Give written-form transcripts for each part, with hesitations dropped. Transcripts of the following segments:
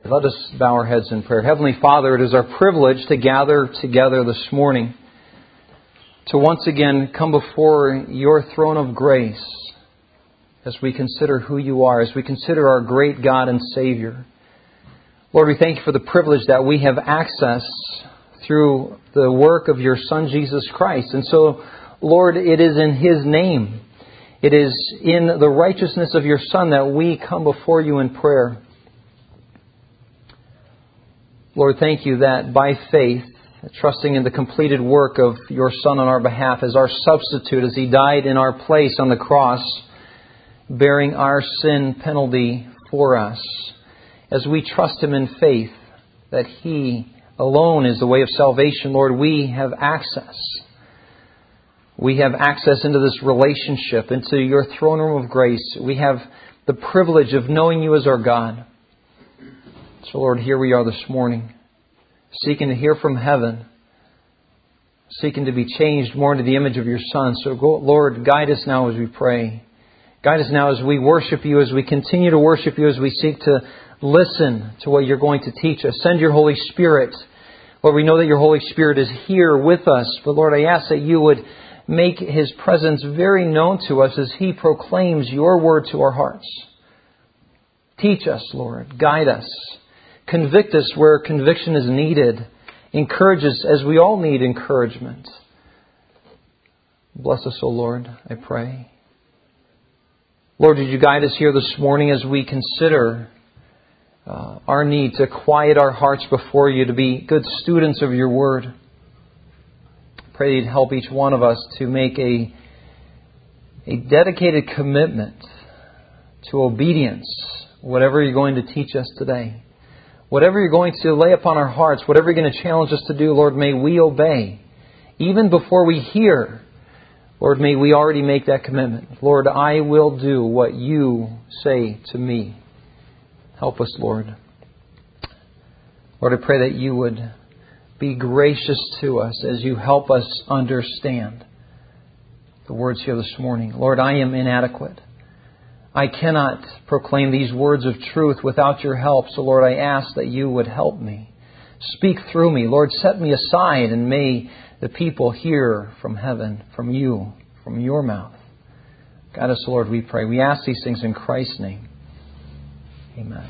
Let us bow our heads in prayer. Heavenly Father, it is our privilege to gather together this morning to once again come before your throne of grace as we consider who you are, as we consider our great God and Savior. Lord, we thank you for the privilege that we have access through the work of your Son, Jesus Christ. And so, Lord, it is in His name, it is in the righteousness of your Son that we come before you in prayer. Lord, thank you that by faith, trusting in the completed work of your Son on our behalf as our substitute, as He died in our place on the cross, bearing our sin penalty for us, as we trust Him in faith that He alone is the way of salvation, Lord, we have access. We have access into this relationship, into your throne room of grace. We have the privilege of knowing you as our God. So, Lord, here we are this morning, seeking to hear from heaven, seeking to be changed more into the image of your Son. So, Lord, guide us now as we pray. Guide us now as we worship you, as we continue to worship you, as we seek to listen to what you're going to teach us. Send your Holy Spirit. Lord, we know that your Holy Spirit is here with us. But, Lord, I ask that you would make His presence very known to us as He proclaims your word to our hearts. Teach us, Lord. Guide us. Convict us where conviction is needed. Encourage us as we all need encouragement. Bless us, O Lord, I pray. Lord, did you guide us here this morning as we consider our need to quiet our hearts before you, to be good students of your word. Pray you'd help each one of us to make a dedicated commitment to obedience, whatever you're going to teach us today. Whatever you're going to lay upon our hearts, whatever you're going to challenge us to do, Lord, may we obey. Even before we hear, Lord, may we already make that commitment. Lord, I will do what you say to me. Help us, Lord. Lord, I pray that you would be gracious to us as you help us understand the words here this morning. Lord, I am inadequate. I cannot proclaim these words of truth without your help. So, Lord, I ask that you would help me. Speak through me. Lord, set me aside, and may the people hear from heaven, from you, from your mouth. Guide us, Lord, we pray. We ask these things in Christ's name. Amen.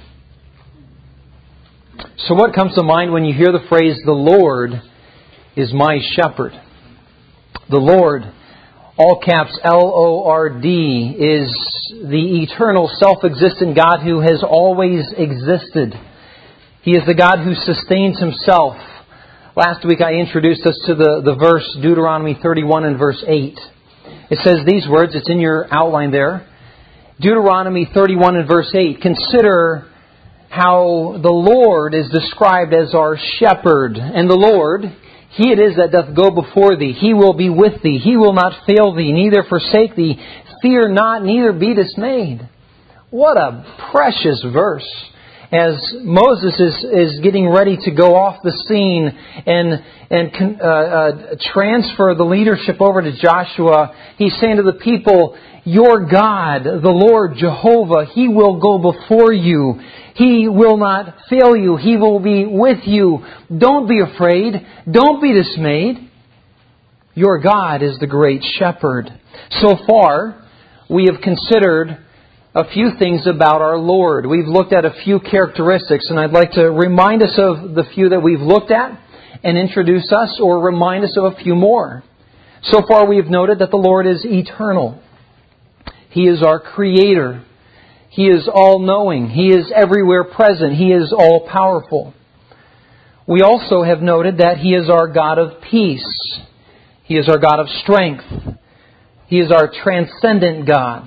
So what comes to mind when you hear the phrase, the Lord is my shepherd? The Lord, all caps L-O-R-D, is the eternal self-existent God who has always existed. He is the God who sustains Himself. Last week I introduced us to the verse Deuteronomy 31 and verse 8. It says these words, it's in your outline there. Deuteronomy 31 and verse 8. Consider how the Lord is described as our shepherd. And the Lord, He it is that doth go before thee. He will be with thee. He will not fail thee, neither forsake thee. Fear not, neither be dismayed. What a precious verse. As Moses is getting ready to go off the scene and transfer the leadership over to Joshua, he's saying to the people, your God, the Lord Jehovah, He will go before you. He will not fail you. He will be with you. Don't be afraid. Don't be dismayed. Your God is the great shepherd. So far, we have considered a few things about our Lord. We've looked at a few characteristics, and I'd like to remind us of the few that we've looked at and introduce us or remind us of a few more. So far, we have noted that the Lord is eternal. He is our Creator. He is all-knowing. He is everywhere present. He is all-powerful. We also have noted that He is our God of peace. He is our God of strength. He is our transcendent God.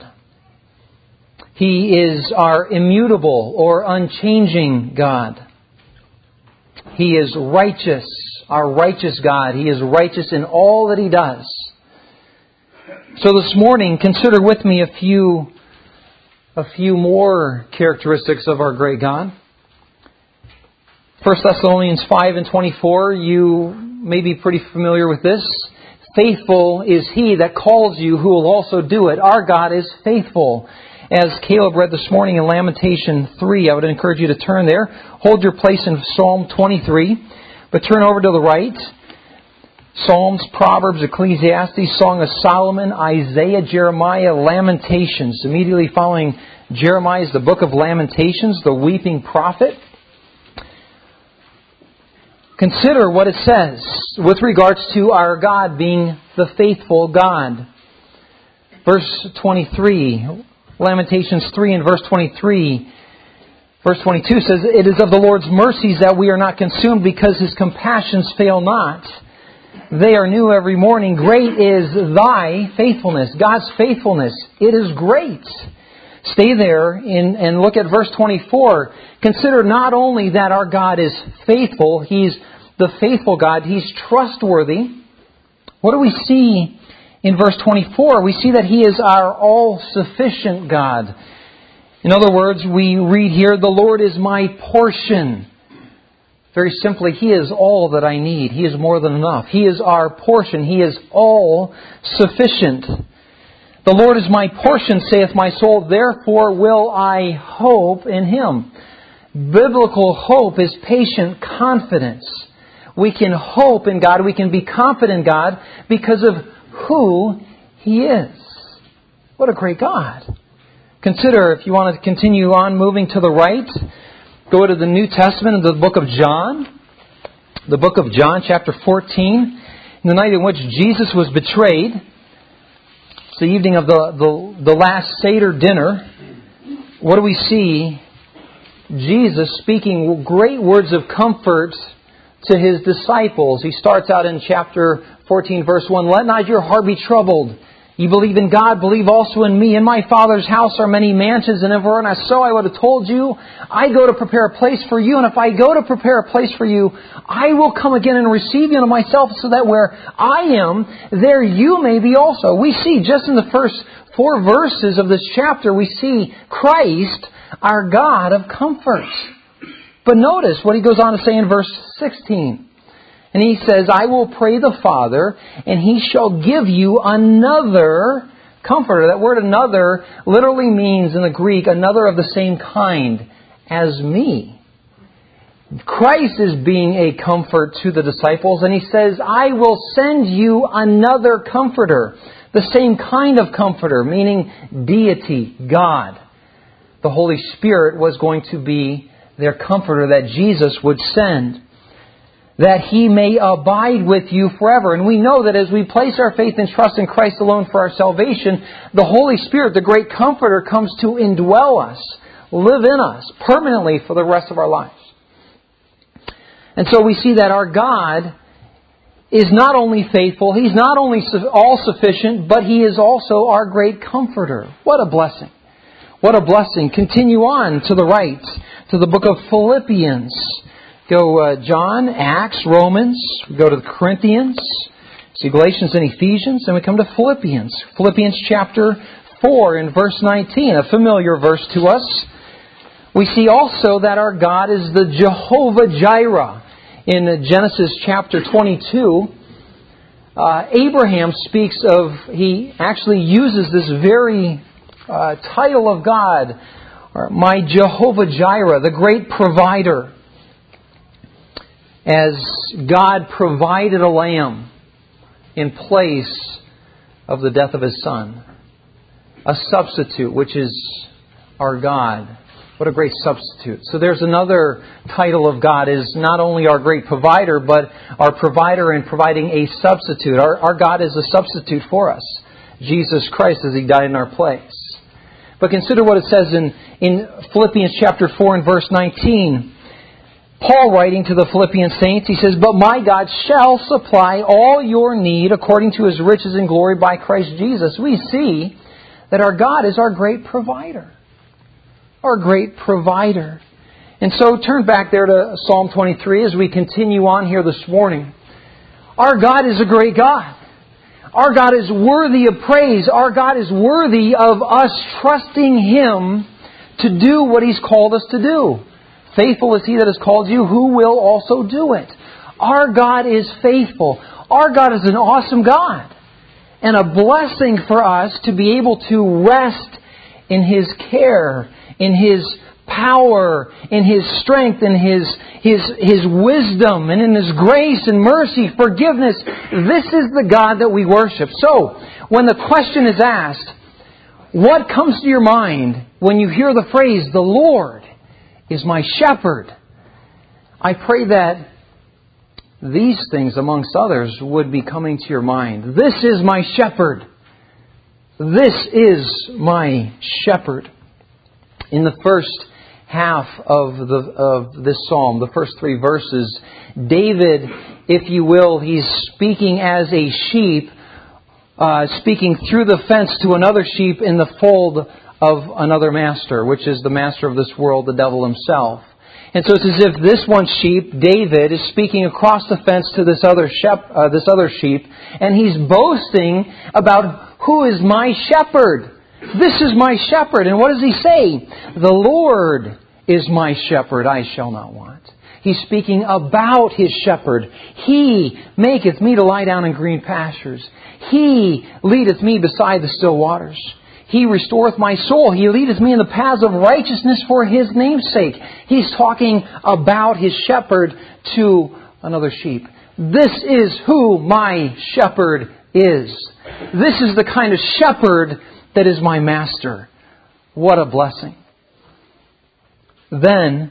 He is our immutable or unchanging God. He is righteous, our righteous God. He is righteous in all that He does. So this morning, consider with me a few more characteristics of our great God. 1 Thessalonians 5 and 24, you may be pretty familiar with this. Faithful is He that calls you, who will also do it. Our God is faithful. as Caleb read this morning in Lamentation 3. I would encourage you to turn there. Hold your place in Psalm 23, but turn over to the right. Psalms, Proverbs, Ecclesiastes, Song of Solomon, Isaiah, Jeremiah, Lamentations. Immediately following Jeremiah is the book of Lamentations, the weeping prophet. Consider what it says with regards to our God being the faithful God. Verse 23, Lamentations 3 and verse 23. Verse 22 says, "It is of the Lord's mercies that we are not consumed, because His compassions fail not. They are new every morning. Great is Thy faithfulness." God's faithfulness. It is great. Stay there and look at verse 24. Consider not only that our God is faithful, He's the faithful God, He's trustworthy. What do we see in verse 24? We see that He is our all-sufficient God. In other words, we read here, "The Lord is my portion." Very simply, He is all that I need. He is more than enough. He is our portion. He is all-sufficient. "The Lord is my portion, saith my soul, therefore will I hope in Him." Biblical hope is patient confidence. We can hope in God, we can be confident in God because of who He is. What a great God. Consider, if you want to continue on moving to the right, go to the New Testament, the book of John. The book of John, chapter 14. The night in which Jesus was betrayed. It's the evening of the last Seder dinner. What do we see? Jesus speaking great words of comfort to His disciples. He starts out in chapter 14, verse 1. "Let not your heart be troubled. You believe in God, believe also in me. In my Father's house are many mansions, and if it were not so, I would have told you. I go to prepare a place for you, and if I go to prepare a place for you, I will come again and receive you unto myself, so that where I am, there you may be also." We see just in the first 4 verses of this chapter, we see Christ, our God of comfort. But notice what He goes on to say in verse 16. And He says, "I will pray the Father, and He shall give you another Comforter." That word "another" literally means in the Greek, another of the same kind as me. Christ is being a comfort to the disciples, and He says, "I will send you another Comforter." The same kind of Comforter, meaning deity, God. The Holy Spirit was going to be their Comforter that Jesus would send, that He may abide with you forever. And we know that as we place our faith and trust in Christ alone for our salvation, the Holy Spirit, the great Comforter, comes to indwell us, live in us permanently for the rest of our lives. And so we see that our God is not only faithful, He's not only all-sufficient, but He is also our great Comforter. What a blessing. What a blessing. Continue on to the right, to the book of Philippians. Go John, Acts, Romans. We go to the Corinthians. See Galatians and Ephesians. And we come to Philippians. Philippians chapter 4 and verse 19. A familiar verse to us. We see also that our God is the Jehovah Jireh. In Genesis chapter 22, Abraham speaks of, he actually uses this very title of God, my Jehovah Jireh, the great provider. As God provided a lamb in place of the death of His Son. A substitute, which is our God. What a great substitute. So there's another title of God, is not only our great provider, but our provider in providing a substitute. Our God is a substitute for us. Jesus Christ, as He died in our place. But consider what it says in Philippians chapter 4 and verse 19. Paul, writing to the Philippian saints, he says, "But my God shall supply all your need according to His riches and glory by Christ Jesus." We see that our God is our great provider. Our great provider. And so turn back there to Psalm 23 as we continue on here this morning. Our God is a great God. Our God is worthy of praise. Our God is worthy of us trusting Him to do what He's called us to do. Faithful is He that has called you, who will also do it. Our God is faithful. Our God is an awesome God. And a blessing for us to be able to rest in His care, in His power, in His strength, in His wisdom, and in His grace and mercy, forgiveness. This is the God that we worship. So, when the question is asked, what comes to your mind when you hear the phrase, "The Lord is my shepherd"? I pray that these things, amongst others, would be coming to your mind. This is my shepherd. This is my shepherd. In the first half of this psalm, the first 3 verses, David, if you will, he's speaking as a sheep, speaking through the fence to another sheep in the fold of another master, which is the master of this world, the devil himself. And so it's as if this one sheep, David, is speaking across the fence to this other sheep, and he's boasting about who is my shepherd. This is my shepherd. And what does he say? The Lord is my shepherd, I shall not want. He's speaking about His shepherd. He maketh me to lie down in green pastures. He leadeth me beside the still waters. He restoreth my soul. He leadeth me in the paths of righteousness for His name's sake. He's talking about His shepherd to another sheep. This is who my shepherd is. This is the kind of shepherd that is my master. What a blessing. Then,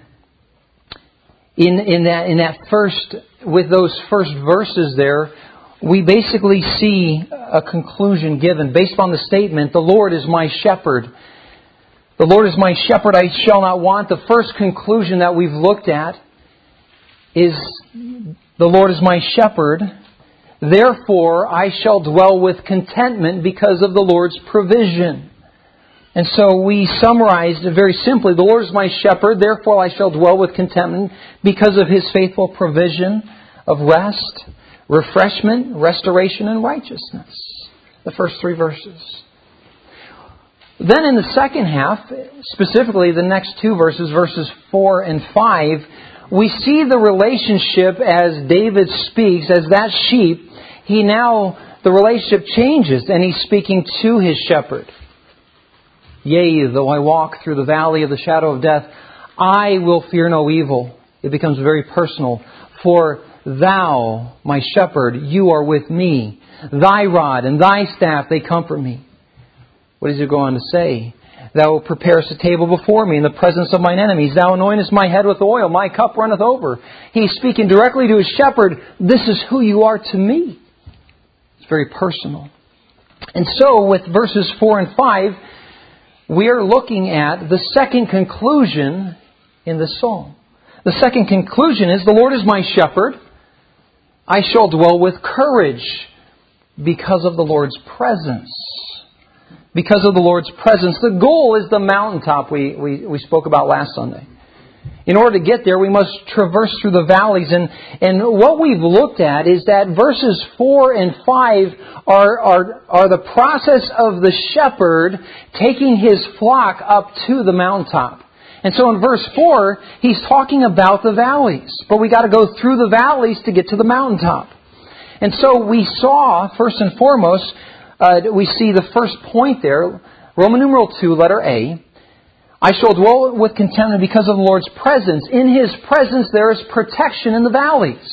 with those first verses there, we basically see a conclusion given based upon the statement, "The Lord is my shepherd." The Lord is my shepherd, I shall not want. The first conclusion that we've looked at is, the Lord is my shepherd. Therefore, I shall dwell with contentment because of the Lord's provision. And so we summarized it very simply. The Lord is my shepherd, therefore I shall dwell with contentment because of His faithful provision of rest, refreshment, restoration, and righteousness. The first 3 verses. Then in the second half, specifically the next 2 verses, verses 4 and 5, we see the relationship as David speaks, as that sheep, the relationship changes and he's speaking to his shepherd. Yea, though I walk through the valley of the shadow of death, I will fear no evil. It becomes very personal. For Thou, my shepherd, You are with me. Thy rod and Thy staff, they comfort me. What does He go on to say? Thou preparest a table before me in the presence of mine enemies. Thou anointest my head with oil. My cup runneth over. He's speaking directly to his shepherd. This is who You are to me. It's very personal. And so with verses 4 and 5, we are looking at the second conclusion in the psalm. The second conclusion is, the Lord is my shepherd. I shall dwell with courage because of the Lord's presence. Because of the Lord's presence. The goal is the mountaintop we spoke about last Sunday. In order to get there, we must traverse through the valleys. And what we've looked at is that verses 4 and 5 are the process of the shepherd taking his flock up to the mountaintop. And so in verse 4, he's talking about the valleys. But we got to go through the valleys to get to the mountaintop. And so we saw, first and foremost, we see the first point there, Roman numeral 2, letter A. I shall dwell with contentment because of the Lord's presence. In His presence there is protection in the valleys.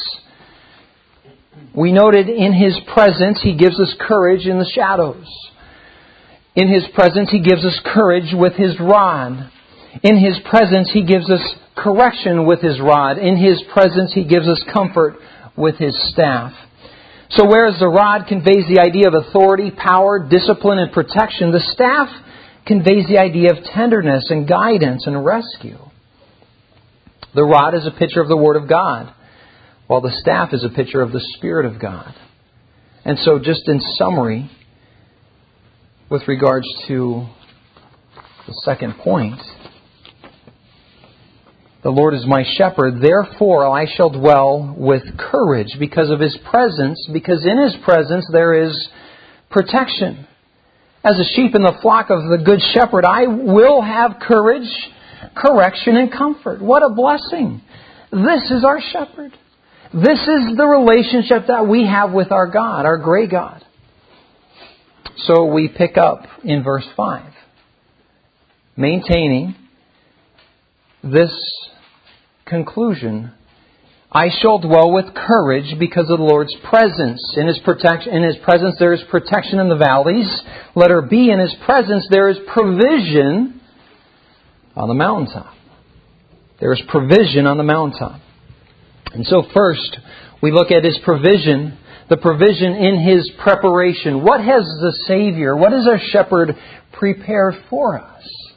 We noted in His presence He gives us courage in the shadows. In His presence He gives us courage with His rod. In His presence He gives us correction with His rod. In His presence He gives us comfort with His staff. So whereas the rod conveys the idea of authority, power, discipline, and protection, the staff conveys the idea of tenderness and guidance and rescue. The rod is a picture of the Word of God, while the staff is a picture of the Spirit of God. And so just in summary, with regards to the second point, the Lord is my shepherd, therefore I shall dwell with courage because of His presence, because in His presence there is protection. As a sheep in the flock of the Good Shepherd, I will have courage, correction, and comfort. What a blessing. This is our shepherd. This is the relationship that we have with our God, our great God. So we pick up in verse 5. maintaining this conclusion. I shall dwell with courage because of the Lord's presence. In His presence there is protection in the valleys. Letter B, in His presence there is provision on the mountaintop. There is provision on the mountaintop. And so first, we look at His provision, the provision in His preparation. What has the Savior, what has our Shepherd prepared for us?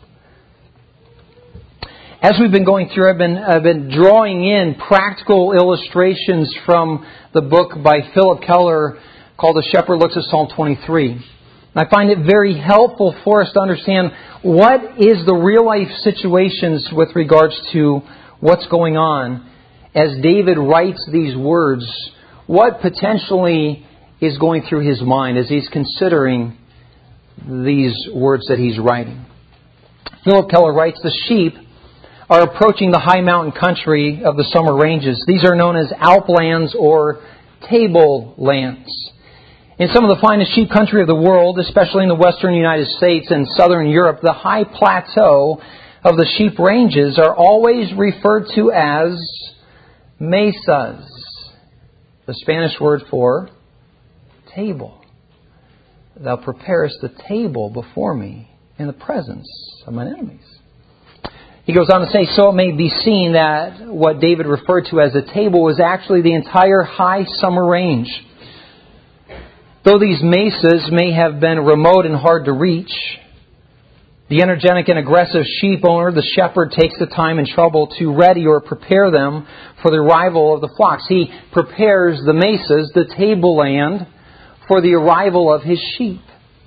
As we've been going through, I've been drawing in practical illustrations from the book by Philip Keller called The Shepherd Looks at Psalm 23. And I find it very helpful for us to understand what is the real life situations with regards to what's going on as David writes these words. What potentially is going through his mind as he's considering these words that he's writing. Philip Keller writes, the sheep are approaching the high mountain country of the summer ranges. These are known as Alplands or Tablelands. In some of the finest sheep country of the world, especially in the western United States and southern Europe, the high plateau of the sheep ranges are always referred to as mesas, the Spanish word for table. Thou preparest the table before me in the presence of mine enemies. He goes on to say, so it may be seen that what David referred to as a table was actually the entire high summer range. Though these mesas may have been remote and hard to reach, the energetic and aggressive sheep owner, the shepherd, takes the time and trouble to ready or prepare them for the arrival of the flocks. He prepares the mesas, the tableland, for the arrival of his sheep.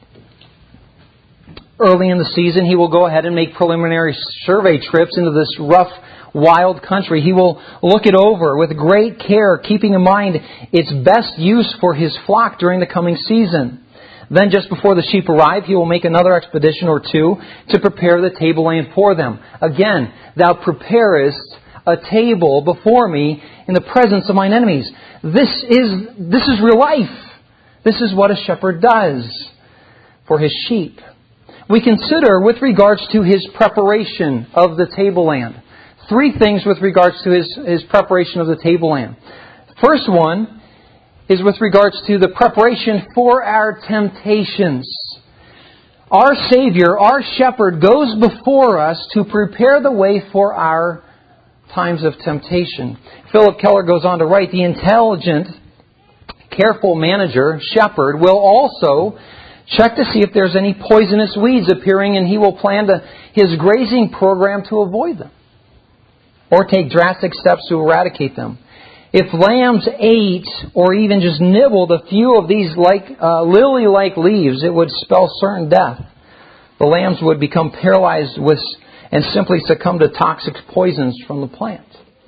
Early in the season, he will go ahead and make preliminary survey trips into this rough, wild country. He will look it over with great care, keeping in mind its best use for his flock during the coming season. Then, just before the sheep arrive, he will make another expedition or two to prepare the tableland for them. Again, thou preparest a table before me in the presence of mine enemies. This is real life. This is what a shepherd does for his sheep. We consider with regards to his preparation of the tableland. Three things with regards to his preparation of the tableland. First one is with regards to the preparation for our temptations. Our Savior, our Shepherd, goes before us to prepare the way for our times of temptation. Philip Keller goes on to write, the intelligent, careful manager, shepherd, will also check to see if there's any poisonous weeds appearing, and he will plan his grazing program to avoid them or take drastic steps to eradicate them. If lambs ate or even just nibbled a few of these lily-like leaves, it would spell certain death. The lambs would become paralyzed and simply succumb to toxic poisons from the plant.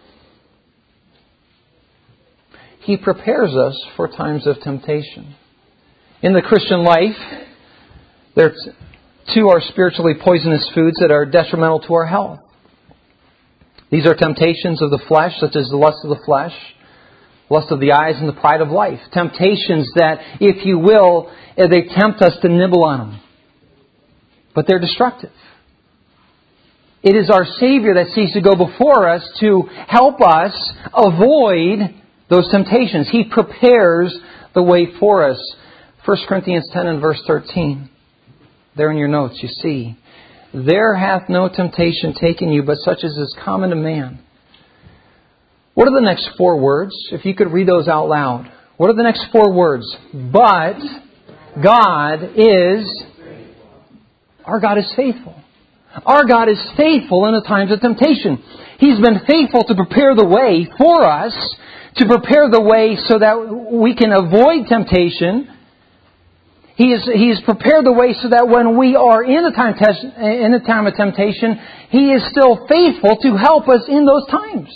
He prepares us for times of temptation. In the Christian life, there too are spiritually poisonous foods that are detrimental to our health. These are temptations of the flesh, such as the lust of the flesh, lust of the eyes, and the pride of life. Temptations that, if you will, they tempt us to nibble on them. But they're destructive. It is our Savior that seeks to go before us to help us avoid those temptations. He prepares the way for us. 1 Corinthians 10 and verse 13. There in your notes you see, there hath no temptation taken you, but such as is common to man. What are the next four words? If you could read those out loud. What are the next four words? But God is... Our God is faithful. Our God is faithful in the times of temptation. He's been faithful to prepare the way for us, to prepare the way so that we can avoid temptation. He has prepared the way so that when we are in the time of temptation, He is still faithful to help us in those times.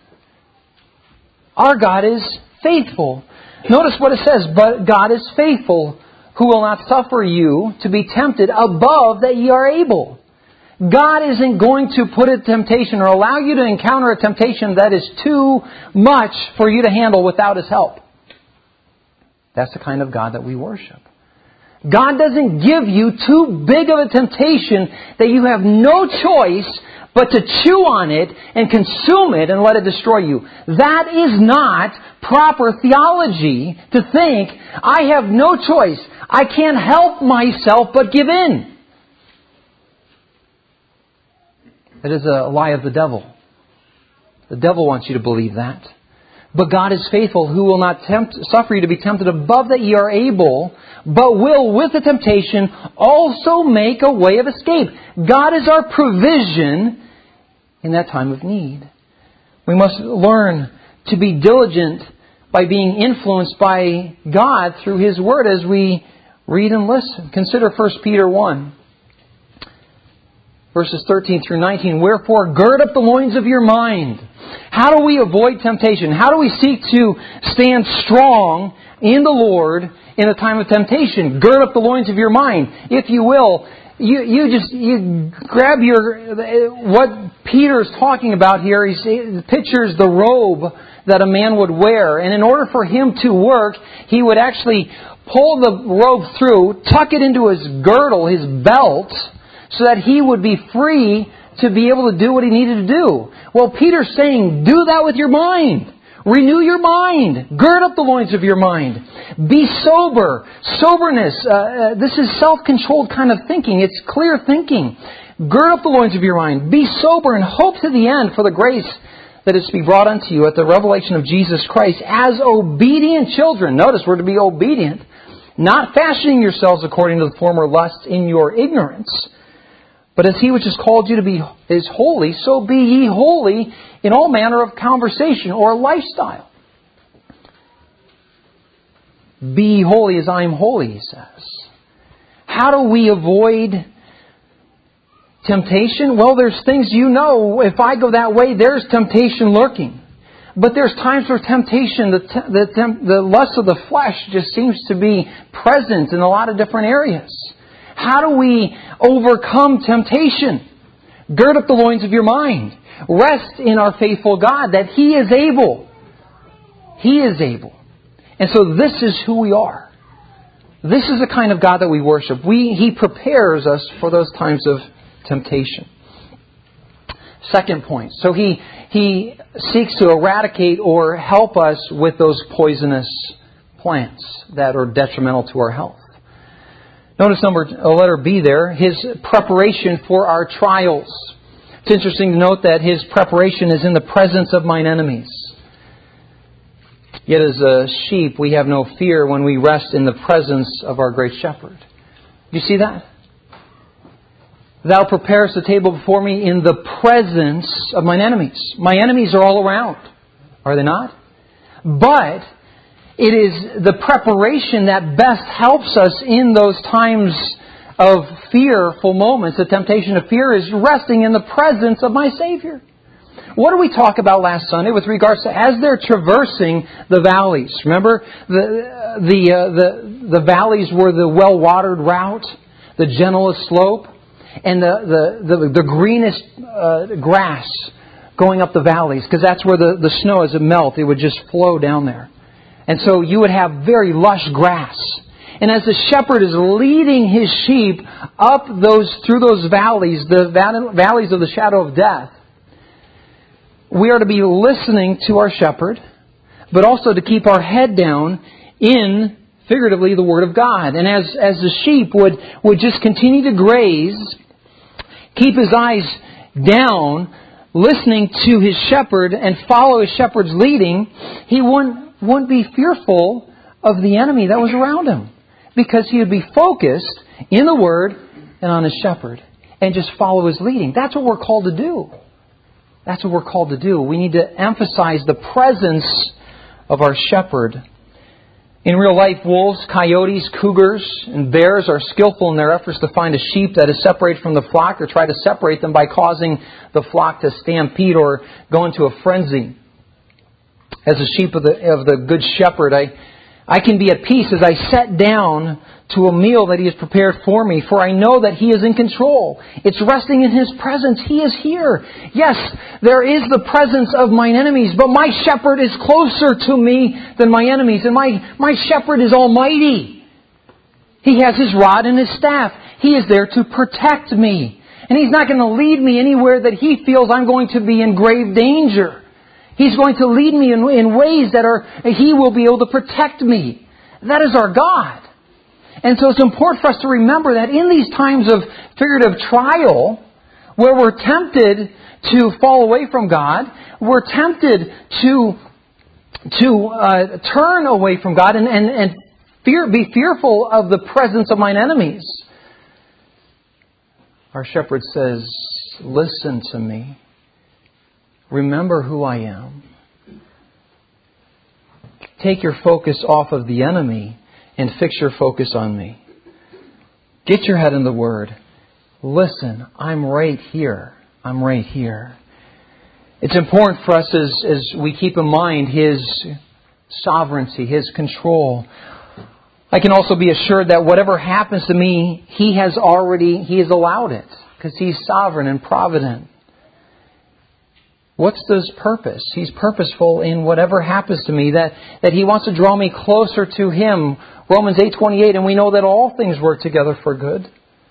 Our God is faithful. Notice what it says, but God is faithful, who will not suffer you to be tempted above that ye are able. God isn't going to put a temptation or allow you to encounter a temptation that is too much for you to handle without His help. That's the kind of God that we worship. God doesn't give you too big of a temptation that you have no choice but to chew on it and consume it and let it destroy you. That is not proper theology to think, I have no choice. I can't help myself but give in. That is a lie of the devil. The devil wants you to believe that. But God is faithful, who will not suffer you to be tempted above that ye are able, but will with the temptation also make a way of escape. God is our provision in that time of need. We must learn to be diligent by being influenced by God through His Word as we read and listen. Consider 1 Peter 1, verses 13 through 19. Wherefore, gird up the loins of your mind. How do we avoid temptation? How do we seek to stand strong in the Lord in a time of temptation? Gird up the loins of your mind. If you will, you grab what Peter's talking about here. He pictures the robe that a man would wear. And in order for him to work, he would actually pull the robe through, tuck it into his girdle, his belt, so that he would be free to be able to do what he needed to do. Well, Peter's saying, do that with your mind. Renew your mind. Gird up the loins of your mind. Be sober. Soberness. This is self-controlled kind of thinking. It's clear thinking. Gird up the loins of your mind. Be sober and hope to the end for the grace that is to be brought unto you at the revelation of Jesus Christ as obedient children. Notice we're to be obedient. Not fashioning yourselves according to the former lusts in your ignorance. But as He which has called you to be is holy, so be ye holy in all manner of conversation or lifestyle. Be ye holy as I am holy, He says. How do we avoid temptation? Well, there's things if I go that way, there's temptation lurking. But there's times where temptation, the lust of the flesh just seems to be present in a lot of different areas. How do we overcome temptation? Gird up the loins of your mind. Rest in our faithful God that He is able. He is able. And so this is who we are. This is the kind of God that we worship. He prepares us for those times of temptation. Second point. So He seeks to eradicate or help us with those poisonous plants that are detrimental to our health. Notice letter B there, His preparation for our trials. It's interesting to note that His preparation is in the presence of mine enemies. Yet as a sheep, we have no fear when we rest in the presence of our great shepherd. Do you see that? Thou preparest the table before me in the presence of mine enemies. My enemies are all around, are they not? But it is the preparation that best helps us in those times of fearful moments. The temptation of fear is resting in the presence of my Savior. What did we talk about last Sunday with regards to as they're traversing the valleys? Remember, the valleys were the well-watered route, the gentlest slope, and the greenest grass going up the valleys, because that's where the snow, as it melted, it would just flow down there. And so you would have very lush grass. And as the shepherd is leading his sheep up through those valleys, the valleys of the shadow of death, we are to be listening to our shepherd, but also to keep our head down in, figuratively, the Word of God. And as the sheep would just continue to graze, keep his eyes down, listening to his shepherd and follow his shepherd's leading, he wouldn't be fearful of the enemy that was around him, because he would be focused in the Word and on his shepherd and just follow his leading. That's what we're called to do. That's what we're called to do. We need to emphasize the presence of our shepherd. In real life, wolves, coyotes, cougars, and bears are skillful in their efforts to find a sheep that is separated from the flock, or try to separate them by causing the flock to stampede or go into a frenzy. As a sheep of the Good Shepherd, I can be at peace as I sit down to a meal that He has prepared for me, for I know that He is in control. It's resting in His presence. He is here. Yes, there is the presence of mine enemies, but my shepherd is closer to me than my enemies, and my shepherd is almighty. He has His rod and His staff. He is there to protect me. And He's not going to lead me anywhere that He feels I'm going to be in grave danger. He's going to lead me in ways that He will be able to protect me. That is our God. And so it's important for us to remember that in these times of figurative trial, where we're tempted to fall away from God, we're tempted to turn away from God and be fearful of the presence of mine enemies. Our shepherd says, listen to me. Remember who I am. Take your focus off of the enemy and fix your focus on me. Get your head in the Word. Listen, I'm right here. I'm right here. It's important for us as we keep in mind His sovereignty, His control. I can also be assured that whatever happens to me, He has allowed it, because He's sovereign and provident. What's His purpose? He's purposeful in whatever happens to me, that He wants to draw me closer to Him. Romans 8:28, and we know that all things work together for good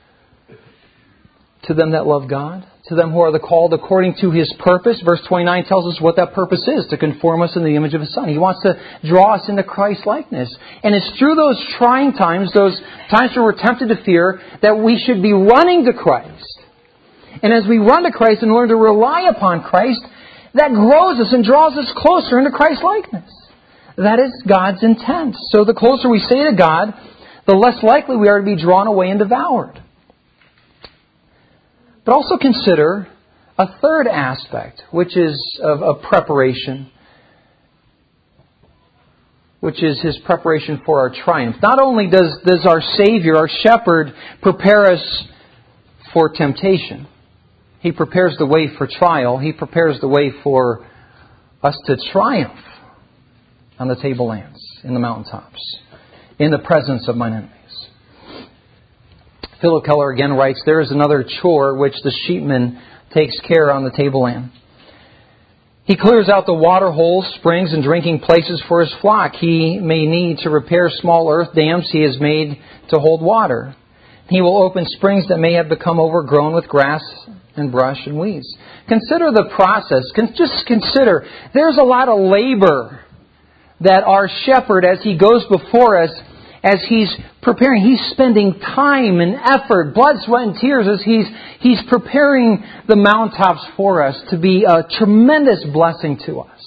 to them that love God, to them who are the called according to His purpose. Verse 29 tells us what that purpose is, to conform us in the image of His Son. He wants to draw us into Christ-likeness. And it's through those trying times, those times where we're tempted to fear, that we should be running to Christ. And as we run to Christ and learn to rely upon Christ, that grows us and draws us closer into Christ-likeness. That is God's intent. So the closer we stay to God, the less likely we are to be drawn away and devoured. But also consider a third aspect, which is of preparation, which is His preparation for our triumph. Not only does our Savior, our Shepherd, prepare us for temptation, He prepares the way for trial. He prepares the way for us to triumph on the tablelands, in the mountaintops, in the presence of mine enemies. Philip Keller again writes, there is another chore which the sheepman takes care on the tableland. He clears out the water holes, springs, and drinking places for his flock. He may need to repair small earth dams he has made to hold water. He will open springs that may have become overgrown with grass and brush and weeds. Consider the process. Just consider, there's a lot of labor that our shepherd, as he goes before us, as he's preparing, he's spending time and effort, blood, sweat, and tears as he's preparing the mountaintops for us to be a tremendous blessing to us.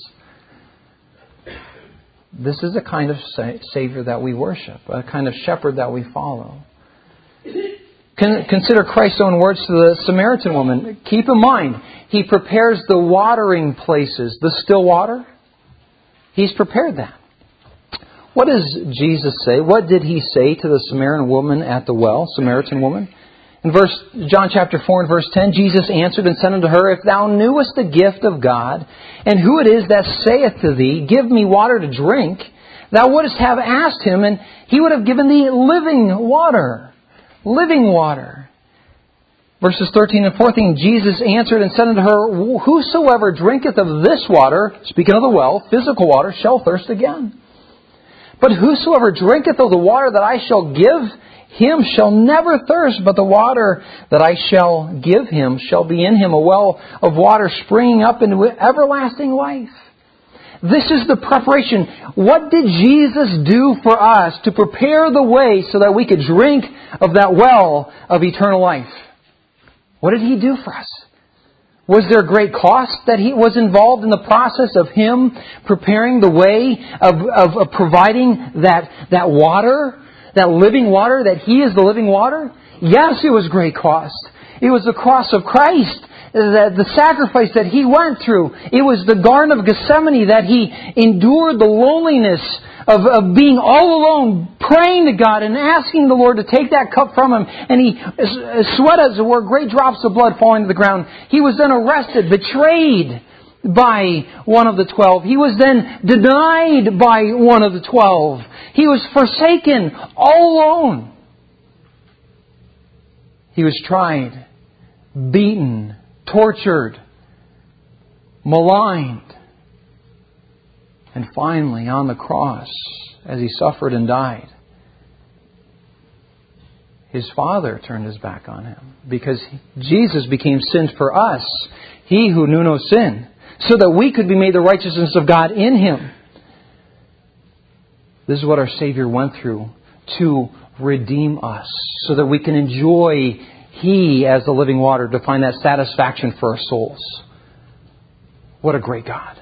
This is a kind of Savior that we worship, a kind of shepherd that we follow. Consider Christ's own words to the Samaritan woman. Keep in mind, He prepares the watering places, the still water. He's prepared that. What does Jesus say? What did He say to the Samaritan woman at the well, Samaritan woman? In John chapter 4 and verse 10, Jesus answered and said unto her, if thou knewest the gift of God, and who it is that saith to thee, give me water to drink, thou wouldst have asked Him, and He would have given thee living water. Living water. Verses 13 and 14, Jesus answered and said unto her, whosoever drinketh of this water, speaking of the well, physical water, shall thirst again. But whosoever drinketh of the water that I shall give him shall never thirst, but the water that I shall give him shall be in him a well of water springing up into everlasting life. This is the preparation. What did Jesus do for us to prepare the way so that we could drink of that well of eternal life? What did He do for us? Was there great cost that He was involved in the process of Him preparing the way of providing that water, that living water, that He is the living water? Yes, it was great cost. It was the cross of Christ, the sacrifice that He went through. It was the Garden of Gethsemane that He endured the loneliness of being all alone, praying to God and asking the Lord to take that cup from Him. And He sweat, as it were, great drops of blood falling to the ground. He was then arrested, betrayed by one of the 12. He was then denied by one of the 12. He was forsaken, all alone. He was tried, beaten, tortured, maligned. And finally, on the cross, as He suffered and died, His Father turned His back on Him. Because Jesus became sin for us, He who knew no sin, so that we could be made the righteousness of God in Him. This is what our Savior went through to redeem us, so that we can enjoy He as the living water, to find that satisfaction for our souls. What a great God.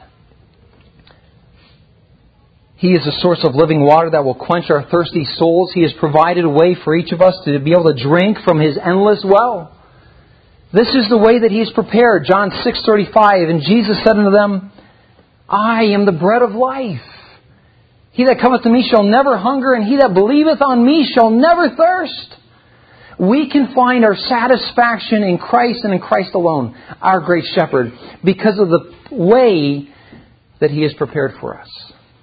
He is the source of living water that will quench our thirsty souls. He has provided a way for each of us to be able to drink from His endless well. This is the way that He has prepared. John 6:35, and Jesus said unto them, I am the bread of life. He that cometh to me shall never hunger, and he that believeth on me shall never thirst. We can find our satisfaction in Christ and in Christ alone, our great shepherd, because of the way that He has prepared for us.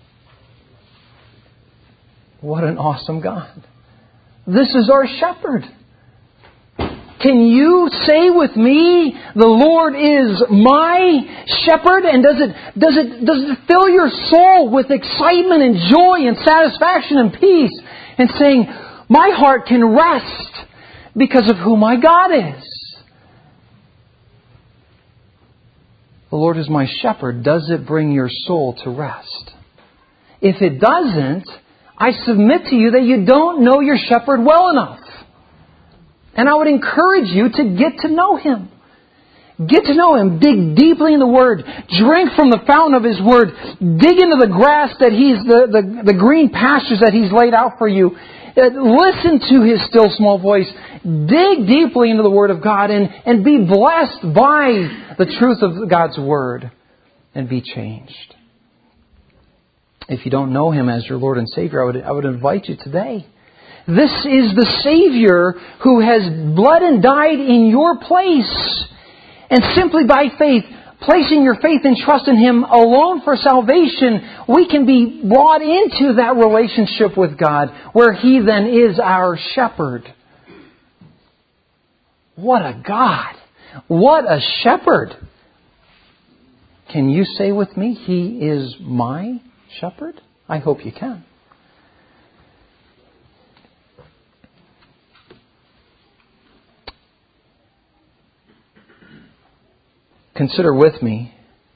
What an awesome God. This is our shepherd. Can you say with me, the Lord is my shepherd? And does it fill your soul with excitement and joy and satisfaction and peace? And saying, my heart can rest because of who my God is. The Lord is my shepherd. Does it bring your soul to rest? If it doesn't, I submit to you that you don't know your shepherd well enough. And I would encourage you to get to know Him. Get to know Him. Dig deeply in the Word. Drink from the fountain of His Word. Dig into the grass that He's, the green pastures that He's laid out for you. Listen to His still small voice. Dig deeply into the Word of God and be blessed by the truth of God's Word and be changed. If you don't know Him as your Lord and Savior, I would invite you today. This is the Savior who has bled and died in your place. And simply by faith, placing your faith and trust in Him alone for salvation, we can be brought into that relationship with God, where He then is our shepherd. What a God! What a shepherd! Can you say with me, He is my shepherd? I hope you can. Consider with me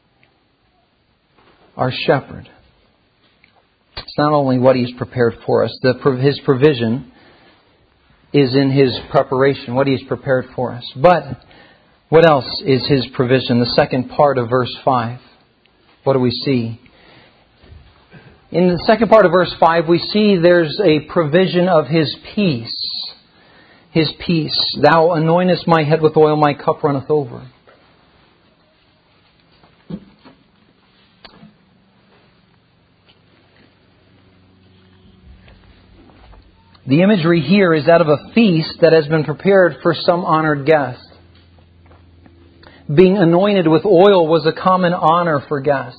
our shepherd. It's not only what He's prepared for us. His provision is in His preparation, what He's prepared for us. But what else is His provision? The second part of verse 5. What do we see? In the second part of verse 5, we see there's a provision of His peace. His peace. Thou anointest my head with oil, my cup runneth over. The imagery here is that of a feast that has been prepared for some honored guest. Being anointed with oil was a common honor for guests.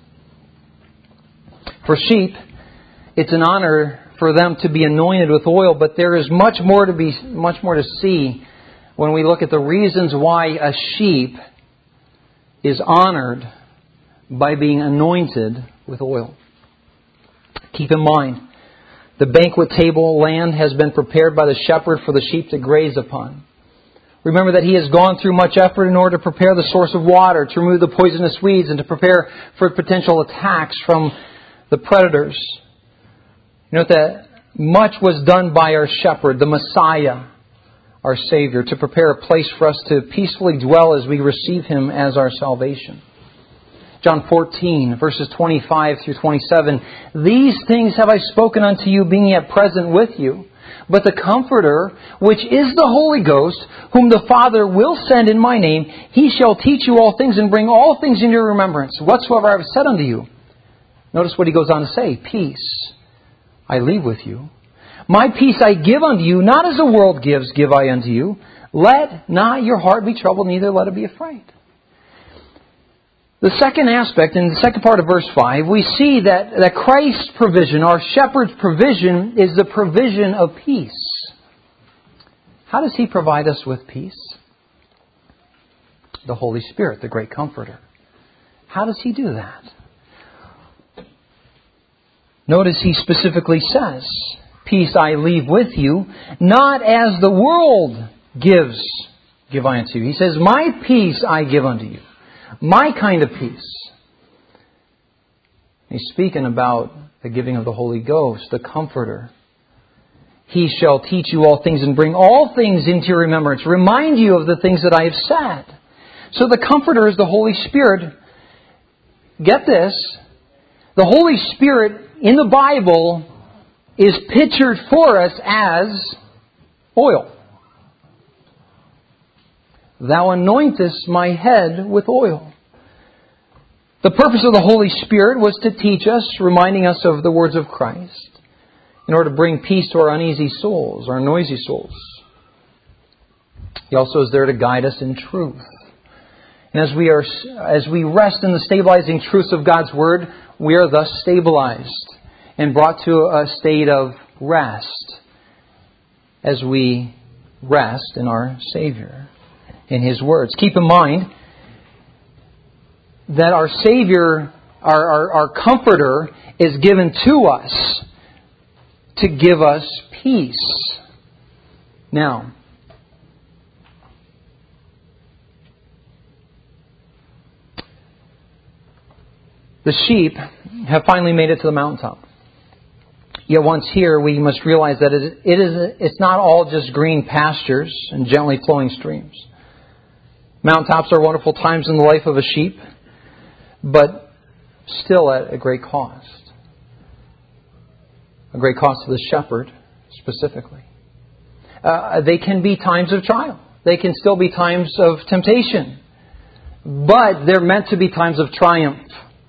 For sheep, it's an honor for them to be anointed with oil, but there is much more to see when we look at the reasons why a sheep is honored by being anointed with oil. Keep in mind, the banquet table land has been prepared by the shepherd for the sheep to graze upon. Remember that he has gone through much effort in order to prepare the source of water, to remove the poisonous weeds, and to prepare for potential attacks from the predators. You note that much was done by our shepherd, the Messiah, our Savior, to prepare a place for us to peacefully dwell as we receive Him as our salvation. John 14, verses 25 through 27. These things have I spoken unto you, being yet present with you. But the Comforter, which is the Holy Ghost, whom the Father will send in my name, He shall teach you all things and bring all things into your remembrance, whatsoever I have said unto you. Notice what He goes on to say. Peace I leave with you. My peace I give unto you, not as the world gives, give I unto you. Let not your heart be troubled, neither let it be afraid. The second aspect, in the second part of verse 5, we see that Christ's provision, our shepherd's provision, is the provision of peace. How does He provide us with peace? The Holy Spirit, the great Comforter. How does He do that? Notice He specifically says, peace I leave with you, not as the world gives, give I unto you. He says, my peace I give unto you. My kind of peace. He's speaking about the giving of the Holy Ghost, the Comforter. He shall teach you all things and bring all things into your remembrance. Remind you of the things that I have said. So the Comforter is the Holy Spirit. Get this. The Holy Spirit in the Bible is pictured for us as oil. Thou anointest my head with oil. The purpose of the Holy Spirit was to teach us, reminding us of the words of Christ, in order to bring peace to our uneasy souls, our noisy souls. He also is there to guide us in truth. And as we rest in the stabilizing truths of God's Word, we are thus stabilized and brought to a state of rest as we rest in our Savior, in His words. Keep in mind that our Savior, our Comforter, is given to us to give us peace. Now, the sheep have finally made it to the mountaintop. Yet once here, we must realize that it's not all just green pastures and gently flowing streams. Mountaintops are wonderful times in the life of a sheep, but still at a great cost. A great cost to the shepherd, specifically. They can be times of trial. They can still be times of temptation. But they're meant to be times of triumph.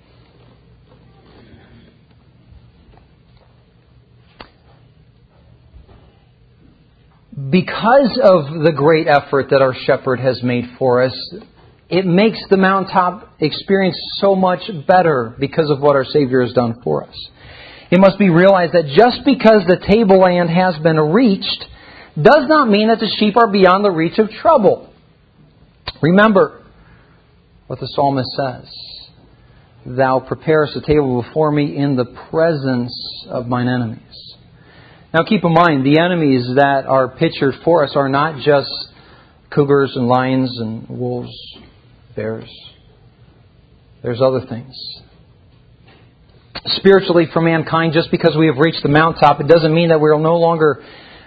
Because of the great effort that our shepherd has made for us, it makes the mountaintop experience so much better because of what our Savior has done for us. It must be realized that just because the tableland has been reached does not mean that the sheep are beyond the reach of trouble. Remember what the psalmist says. Thou preparest a table before me in the presence of mine enemies. Now keep in mind, the enemies that are pictured for us are not just cougars and lions and wolves, bears. There's other things. Spiritually for mankind, just because we have reached the mountaintop, it doesn't mean that we're no longer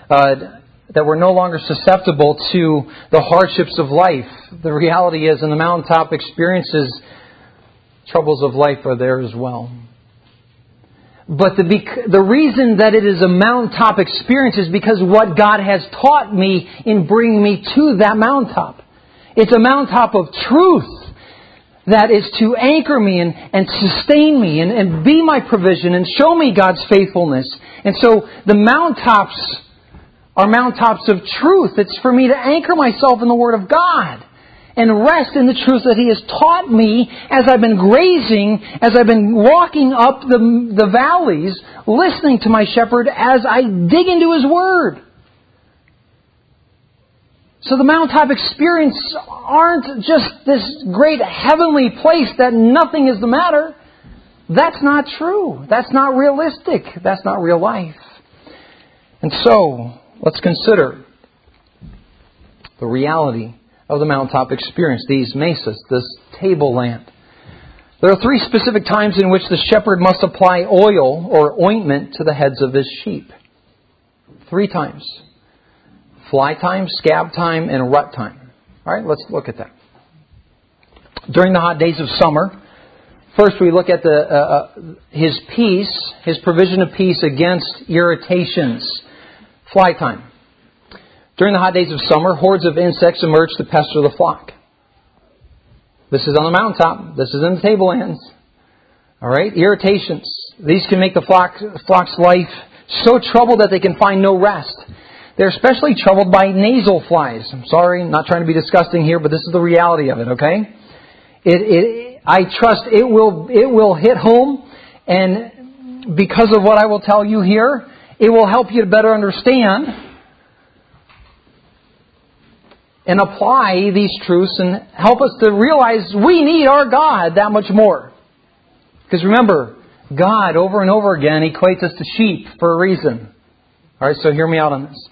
susceptible to the hardships of life. The reality is, in the mountaintop experiences, troubles of life are there as well. But the reason that it is a mountaintop experience is because what God has taught me in bringing me to that mountaintop. It's a mountaintop of truth that is to anchor me and sustain me and be my provision and show me God's faithfulness. And so the mountaintops are mountaintops of truth. It's for me to anchor myself in the Word of God and rest in the truth that He has taught me as I've been grazing, as I've been walking up the valleys, listening to my shepherd as I dig into His Word. So the mountaintop experience aren't just this great heavenly place that nothing is the matter. That's not true. That's not realistic. That's not real life. And so, let's consider the reality of the mountaintop experience, these mesas, this tableland. There are 3 specific times in which the shepherd must apply oil or ointment to the heads of his sheep. 3 times. Fly time, scab time, and rut time. All right, let's look at that. During the hot days of summer, first we look at his peace, his provision of peace against irritations. Fly time. During the hot days of summer, hordes of insects emerge to pester the flock. This is on the mountaintop. This is in the tablelands. All right, irritations. These can make the flock's life so troubled that they can find no rest. They're especially troubled by nasal flies. I'm sorry, I'm not trying to be disgusting here, but this is the reality of it, okay? I trust it will hit home, and because of what I will tell you here, it will help you to better understand and apply these truths and help us to realize we need our God that much more. Because remember, God over and over again equates us to sheep for a reason. All right, so hear me out on this.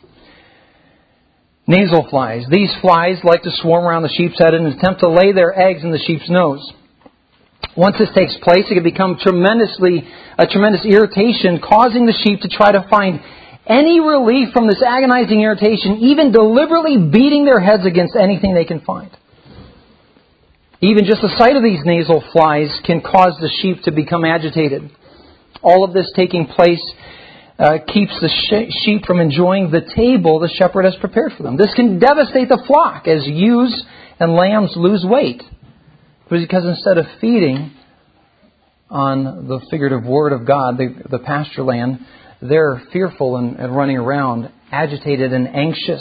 Nasal flies. These flies like to swarm around the sheep's head in an attempt to lay their eggs in the sheep's nose. Once this takes place, it can become a tremendous irritation, causing the sheep to try to find any relief from this agonizing irritation, even deliberately beating their heads against anything they can find. Even just the sight of these nasal flies can cause the sheep to become agitated. All of this taking place keeps the sheep from enjoying the table the shepherd has prepared for them. This can devastate the flock as ewes and lambs lose weight. Because instead of feeding on the figurative word of God, the pasture land, they're fearful and running around, agitated and anxious.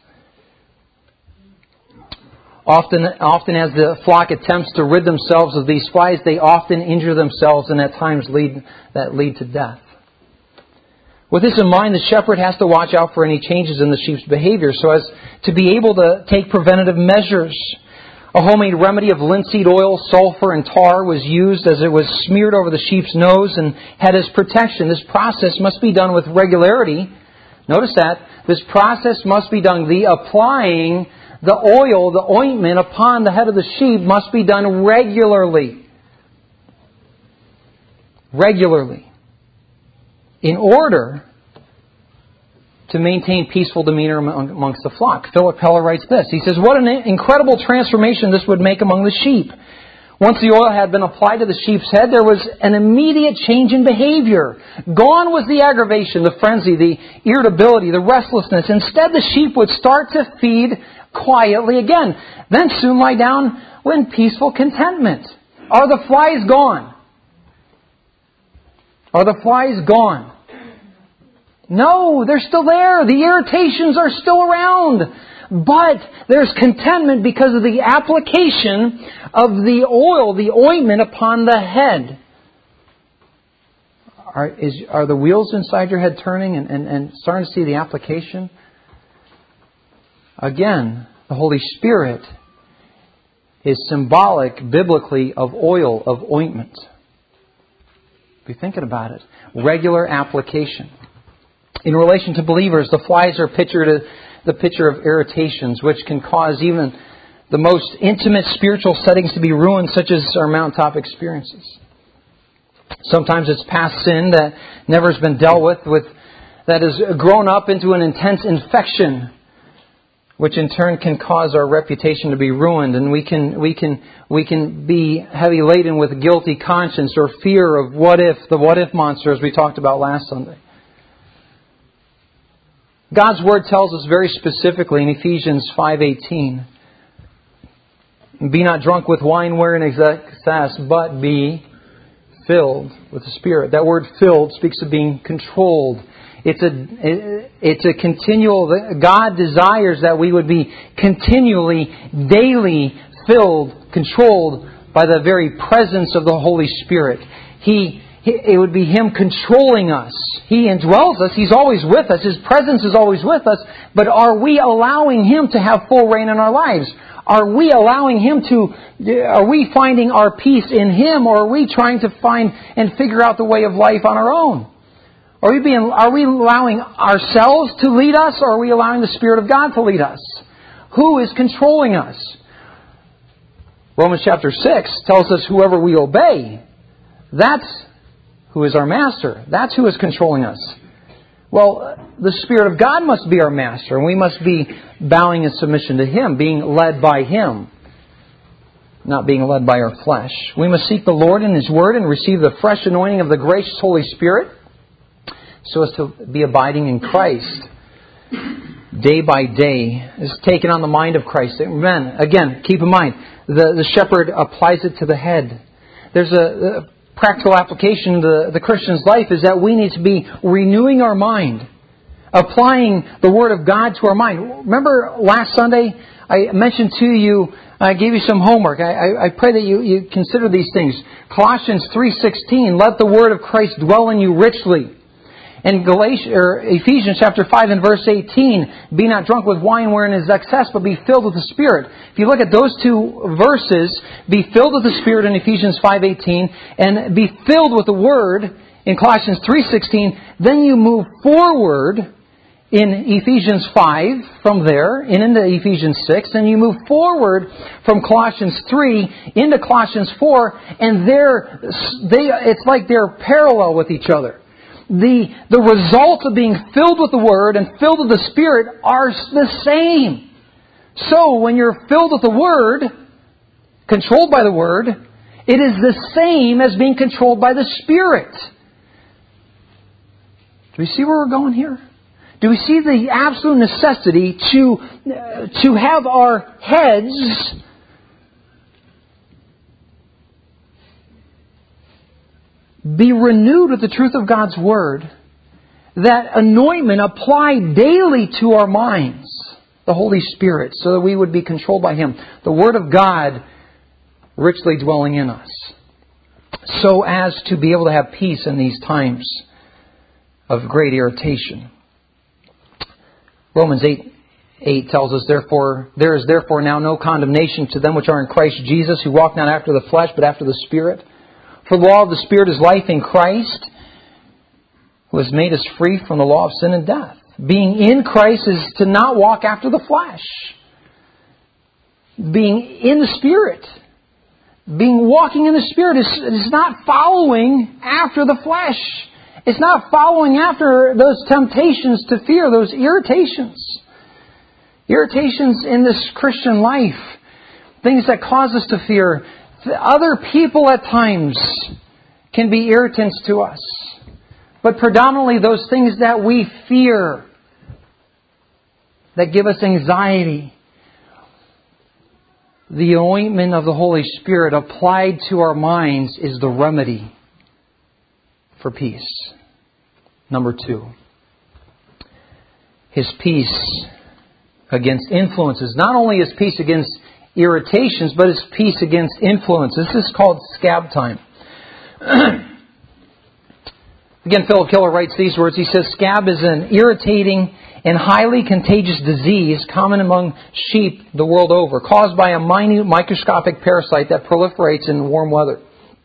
Often as the flock attempts to rid themselves of these flies, they often injure themselves and at times lead to death. With this in mind, the shepherd has to watch out for any changes in the sheep's behavior so as to be able to take preventative measures. A homemade remedy of linseed oil, sulfur, and tar was used as it was smeared over the sheep's nose and had as protection. This process must be done with regularity. Notice that. This process must be done. The applying the oil, the ointment upon the head of the sheep must be done regularly. Regularly. In order to maintain peaceful demeanor amongst the flock. Philip Keller writes this. He says, what an incredible transformation this would make among the sheep. Once the oil had been applied to the sheep's head, there was an immediate change in behavior. Gone was the aggravation, the frenzy, the irritability, the restlessness. Instead, the sheep would start to feed quietly again, then soon lie down in peaceful contentment. Are the flies gone? Are the flies gone? No, they're still there. The irritations are still around. But there's contentment because of the application of the oil, the ointment upon the head. Are the wheels inside your head turning and starting to see the application? Again, the Holy Spirit is symbolic, biblically, of oil, of ointment. Be thinking about it. Regular application. In relation to believers, the flies are the picture of irritations, which can cause even the most intimate spiritual settings to be ruined, such as our mountaintop experiences. Sometimes it's past sin that never has been dealt with that has grown up into an intense infection, which in turn can cause our reputation to be ruined, and we can be heavy laden with guilty conscience or fear of the what if monster, as we talked about last Sunday. God's Word tells us very specifically in Ephesians 5:18, be not drunk with wine wherein is excess, but be filled with the Spirit. That word filled speaks of being controlled. It's a continual, God desires that we would be continually, daily filled, controlled by the very presence of the Holy Spirit. It would be Him controlling us. He indwells us. He's always with us. His presence is always with us. But are we allowing Him to have full reign in our lives? Are we finding our peace in Him, or are we trying to find and figure out the way of life on our own? Are we allowing ourselves to lead us, or are we allowing the Spirit of God to lead us? Who is controlling us? Romans chapter 6 tells us whoever we obey, that's who is our master. That's who is controlling us. Well, the Spirit of God must be our master, and we must be bowing in submission to Him, being led by Him, not being led by our flesh. We must seek the Lord in His Word and receive the fresh anointing of the gracious Holy Spirit so as to be abiding in Christ day by day. Is taken on the mind of Christ. Amen. Again, keep in mind, the shepherd applies it to the head. There's a practical application to the Christian's life is that we need to be renewing our mind, applying the Word of God to our mind. Remember last Sunday, I mentioned to you, I gave you some homework. I pray that you consider these things. Colossians 3:16, let the Word of Christ dwell in you richly. And Ephesians chapter 5 and verse 18, be not drunk with wine wherein is excess, but be filled with the Spirit. If you look at those two verses, be filled with the Spirit in Ephesians 5:18, and be filled with the Word in Colossians 3:16, then you move forward in Ephesians 5 from there and into Ephesians 6, and you move forward from Colossians 3 into Colossians 4, and it's like they're parallel with each other. The results of being filled with the Word and filled with the Spirit are the same. So when you're filled with the Word, controlled by the Word, it is the same as being controlled by the Spirit. Do we see where we're going here? Do we see the absolute necessity to have our heads be renewed with the truth of God's Word? That anointment applied daily to our minds, the Holy Spirit, so that we would be controlled by Him. The Word of God richly dwelling in us, so as to be able to have peace in these times of great irritation. Romans 8 tells us, "Therefore, there is therefore now no condemnation to them which are in Christ Jesus, who walk not after the flesh, but after the Spirit. For the law of the Spirit is life in Christ, who has made us free from the law of sin and death." Being in Christ is to not walk after the flesh. Being in the Spirit, walking in the Spirit is not following after the flesh. It's not following after those temptations to fear, those irritations. Irritations in this Christian life. Things that cause us to fear. Other people at times can be irritants to us. But predominantly those things that we fear, that give us anxiety. The ointment of the Holy Spirit applied to our minds is the remedy for peace. Number 2. His peace against influences. Not only His peace against irritations, but His peace against influences. This is called scab time. Again, Philip Keller writes these words. He says, "Scab is an irritating and highly contagious disease common among sheep the world over, caused by a minute microscopic parasite that proliferates in warm weather.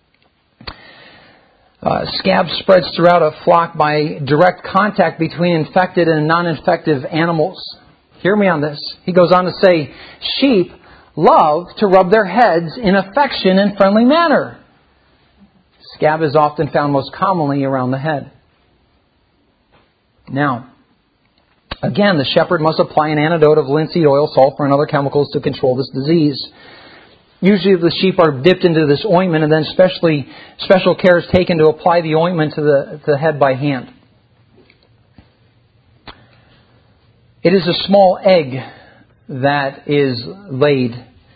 Scab spreads throughout a flock by direct contact between infected and non-infective animals." Hear me on this. He goes on to say, "Sheep love to rub their heads in affection and friendly manner. Scab is often found most commonly around the head." Now, again, the shepherd must apply an antidote of linseed oil, sulfur, and other chemicals to control this disease. Usually the sheep are dipped into this ointment, and then special care is taken to apply the ointment to the head by hand. It is a small egg that is laid,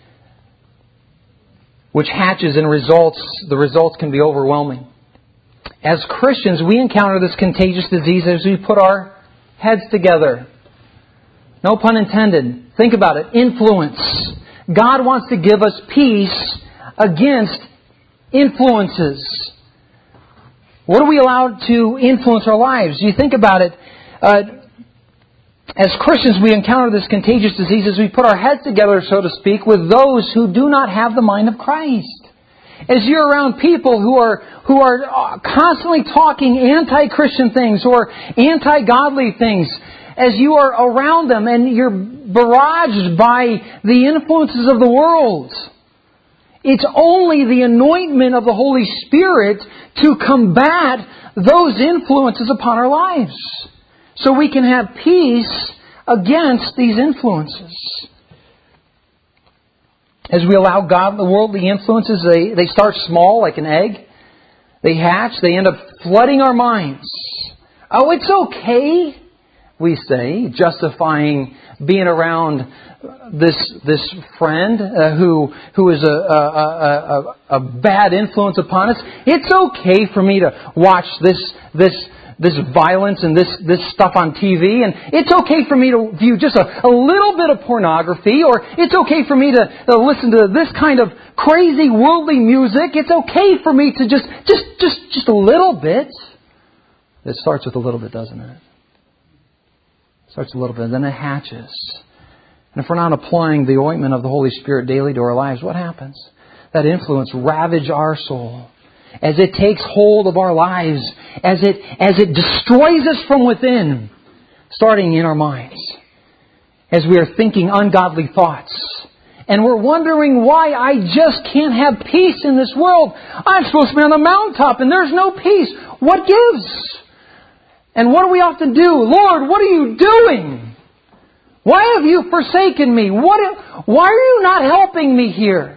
which hatches and the results can be overwhelming. As Christians, we encounter this contagious disease as we put our heads together. No pun intended. Think about it. Influence. God wants to give us peace against influences. What are we allowed to influence our lives? You think about it. As Christians, we encounter this contagious disease as we put our heads together, so to speak, with those who do not have the mind of Christ. As you're around people who are constantly talking anti-Christian things or anti-godly things, as you are around them and you're barraged by the influences of the world, it's only the anointment of the Holy Spirit to combat those influences upon our lives, so we can have peace against these influences. As we allow God, the worldly influences, they start small like an egg. They hatch. They end up flooding our minds. Oh, it's okay, we say, justifying being around this friend who is a bad influence upon us. It's okay for me to watch this violence and this stuff on TV, and it's okay for me to view just a little bit of pornography, or it's okay for me to listen to this kind of crazy worldly music. It's okay for me to just a little bit. It starts with a little bit, doesn't it? It starts a little bit, then it hatches. And if we're not applying the ointment of the Holy Spirit daily to our lives, what happens? That influence ravages our soul. As it takes hold of our lives, as it destroys us from within, starting in our minds as we are thinking ungodly thoughts. And we're wondering why I just can't have peace in this world. I'm supposed to be on the mountaintop and there's no peace. What gives? And what do we often do? Lord, what are you doing? Why have you forsaken me? Why are you not helping me here?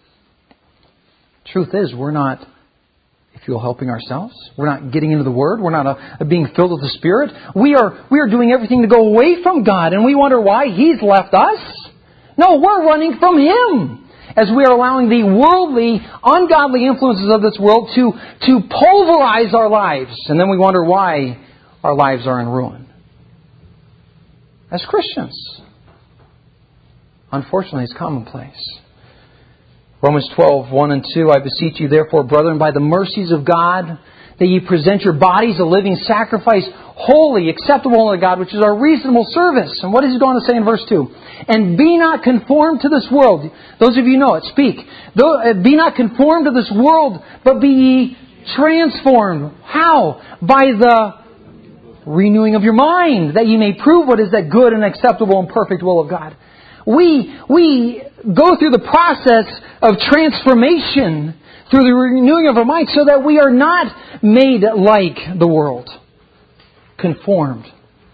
Truth is, we're not, if you'll, helping ourselves. We're not getting into the Word. We're not being filled with the Spirit. We are doing everything to go away from God, and we wonder why He's left us. No, we're running from Him as we are allowing the worldly, ungodly influences of this world to pulverize our lives. And then we wonder why our lives are in ruin. As Christians, unfortunately, it's commonplace. Romans 12, 1 and 2, I beseech you, therefore, brethren, by the mercies of God, that ye present your bodies a living sacrifice, holy, acceptable unto God, which is our reasonable service. And what is he going to say in verse 2? And be not conformed to this world. Those of you know it, speak. Be not conformed to this world, but be ye transformed. How? By the renewing of your mind, that ye may prove what is that good and acceptable and perfect will of God. We go through the process of transformation through the renewing of our mind so that we are not made like the world, conformed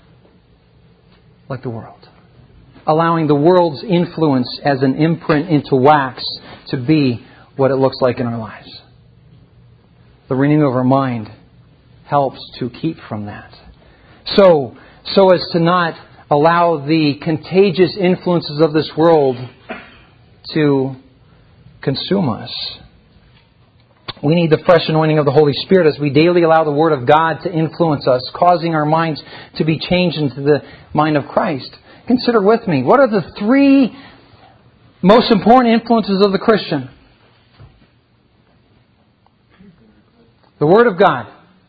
like the world, allowing the world's influence as an imprint into wax to be what it looks like in our lives. The renewing of our mind helps to keep from that. So as to not allow the contagious influences of this world to consume us. We need the fresh anointing of the Holy Spirit as we daily allow the Word of God to influence us, causing our minds to be changed into the mind of Christ. Consider with me, what are the three most important influences of the Christian? The Word of God,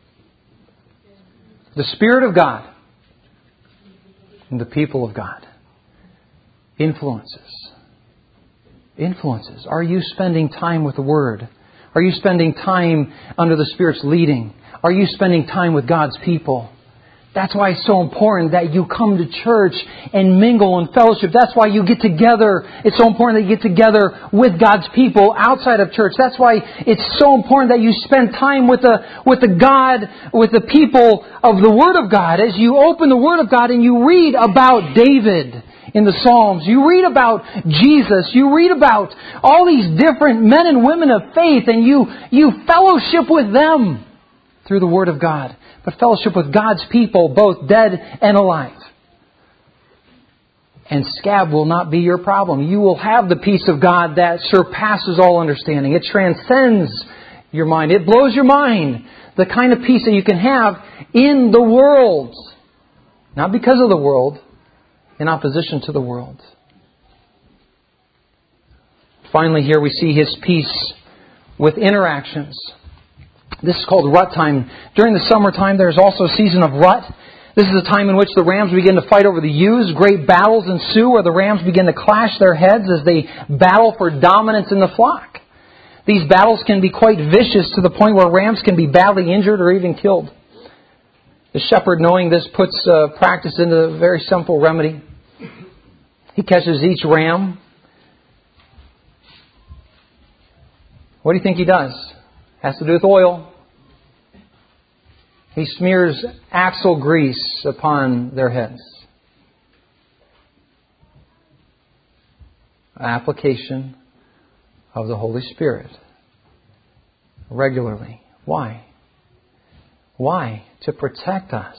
the Spirit of God, and the people of God. Influences. Are you spending time with the Word? Are you spending time under the Spirit's leading? Are you spending time with God's people? That's why it's so important that you come to church and mingle and fellowship. That's why you get together. It's so important that you get together with God's people outside of church. That's why it's so important that you spend time with the people of the Word of God. As you open the Word of God and you read about David in the Psalms, you read about Jesus, you read about all these different men and women of faith, and you fellowship with them through the Word of God. But fellowship with God's people, both dead and alive. And scab will not be your problem. You will have the peace of God that surpasses all understanding. It transcends your mind. It blows your mind. The kind of peace that you can have in the world. Not because of the world, in opposition to the world. Finally, here we see His peace with interactions. This is called rut time. During the summertime, there's also a season of rut. This is a time in which the rams begin to fight over the ewes. Great battles ensue where the rams begin to clash their heads as they battle for dominance in the flock. These battles can be quite vicious to the point where rams can be badly injured or even killed. The shepherd, knowing this, puts practice into a very simple remedy. He catches each ram. What do you think he does? Has to do with oil. He smears axle grease upon their heads. Application of the Holy Spirit. Regularly. Why? Why? To protect us.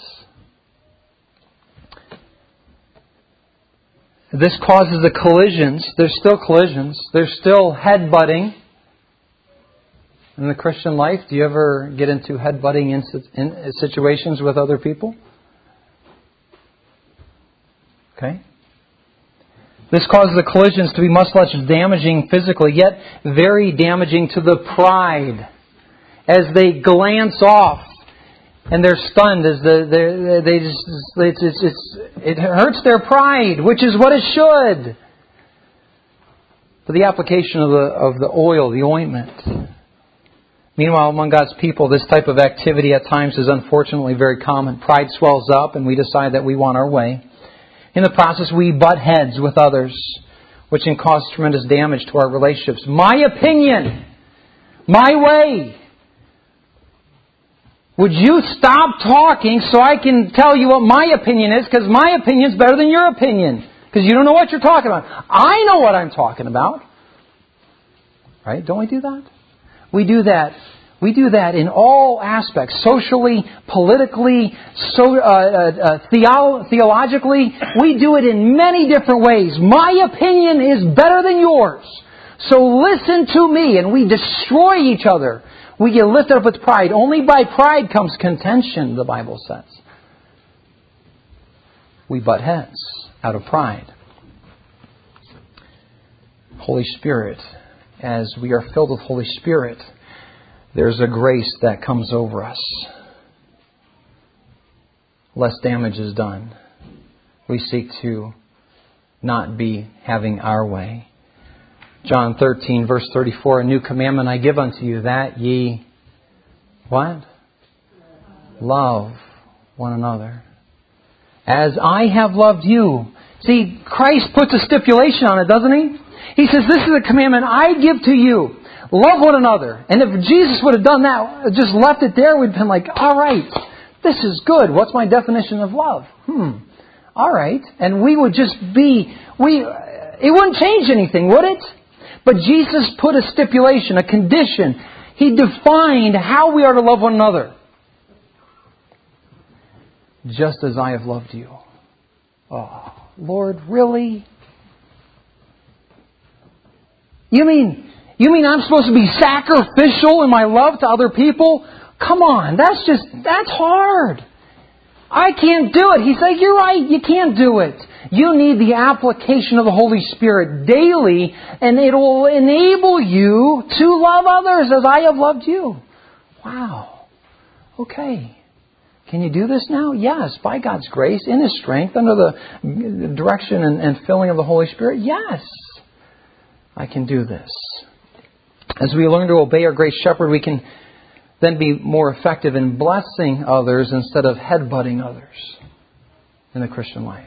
This causes the collisions. There's still collisions. There's still headbutting. In the Christian life, do you ever get into headbutting in situations with other people? Okay. This causes the collisions to be much less damaging physically, yet very damaging to the pride. As they glance off and they're stunned, as it hurts their pride, which is what it should. But the application of the oil, the ointment, Meanwhile, among God's people, this type of activity at times is unfortunately very common. Pride swells up and we decide that we want our way. In the process, we butt heads with others, which can cause tremendous damage to our relationships. My opinion, my way. Would you stop talking so I can tell you what my opinion is? Because my opinion is better than your opinion. Because you don't know what you're talking about. I know what I'm talking about. Right? Don't we do that? We do that. We do that in all aspects. Socially, politically, theologically. We do it in many different ways. My opinion is better than yours. So listen to me. And we destroy each other. We get lifted up with pride. Only by pride comes contention, the Bible says. We butt heads out of pride. Holy Spirit, as we are filled with Holy Spirit, there's a grace that comes over us. Less damage is done. We seek to not be having our way. John 13, verse 34, a new commandment I give unto you, that ye, what? Love one another. As I have loved you. See, Christ puts a stipulation on it, doesn't He? He says, this is a commandment I give to you. Love one another. And if Jesus would have done that, just left it there, we'd have been like, all right, this is good. What's my definition of love? All right. And we would just be, it wouldn't change anything, would it? But Jesus put a stipulation, a condition. He defined how we are to love one another. Just as I have loved you. Oh, Lord, really? You mean I'm supposed to be sacrificial in my love to other people? Come on, that's hard. I can't do it. He's like, you're right, you can't do it. You need the application of the Holy Spirit daily, and it will enable you to love others as I have loved you. Wow. Okay. Can you do this now? Yes, by God's grace, in His strength, under the direction and filling of the Holy Spirit. Yes, I can do this. As we learn to obey our great shepherd, we can then be more effective in blessing others instead of headbutting others in the Christian life.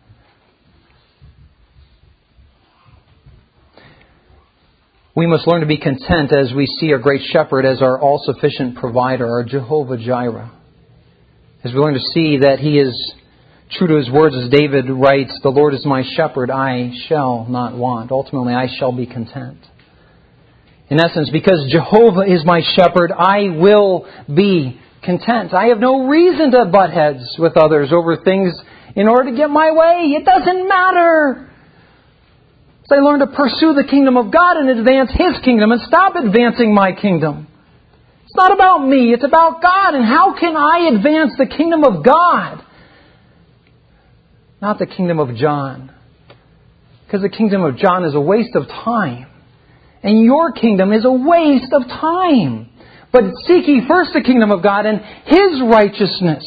We must learn to be content as we see our great shepherd as our all-sufficient provider, our Jehovah Jireh. As we learn to see that He is true to His words, as David writes, the Lord is my shepherd, I shall not want. Ultimately, I shall be content. In essence, because Jehovah is my shepherd, I will be content. I have no reason to butt heads with others over things in order to get my way. It doesn't matter. As I learn to pursue the kingdom of God and advance His kingdom and stop advancing my kingdom. It's not about me, it's about God. And how can I advance the kingdom of God? Not the kingdom of John. Because the kingdom of John is a waste of time. And your kingdom is a waste of time. But seek ye first the kingdom of God and His righteousness.